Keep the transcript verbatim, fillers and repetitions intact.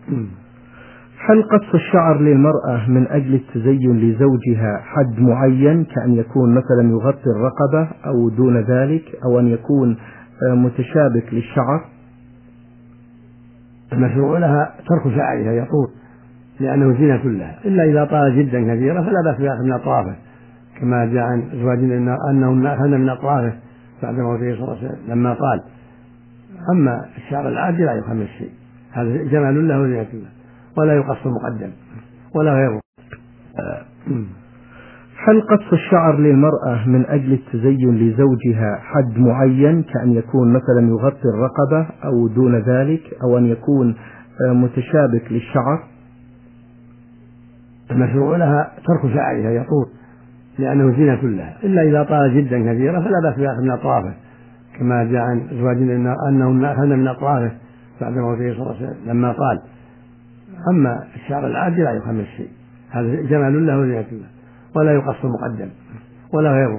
هل قص الشعر للمرأة من أجل التزين لزوجها حد معين، كأن يكون مثلا يغطي الرقبة أو دون ذلك، أو أن يكون متشابك للشعر؟ المشروع لها ترك شعرها يطول لأنه زينة لها، إلا إذا طال جدا كثيرا فلا بأس بأخذ من أطرافه، كما جاء عن أزواجنا أنهن أخذن من أطرافه بعد موته صلى الله عليه وسلم لما قال. أما الشعر العادي لا يخمس شيء، هذا جمال له وزينة له، ولا يقص مقدم ولا غيره. هل قص الشعر للمرأة من أجل التزين لزوجها حد معين، كأن يكون مثلا يغطي الرقبة أو دون ذلك، أو أن يكون متشابك للشعر؟ المشروع لها ترك شعرها يطول لأنه زينة لها، إلا إذا طال جدا كثيرا فلا بأس بأخذ من أطرافه، كما جاء عن أزواجنا أنهن أخذن من أطرافه بعد موته صلى الله عليه وسلم لما قال. أما الشعر العادي لا يخمس شيء، هذا جمال له وزينة له، ولا يقص مقدم ولا غيره.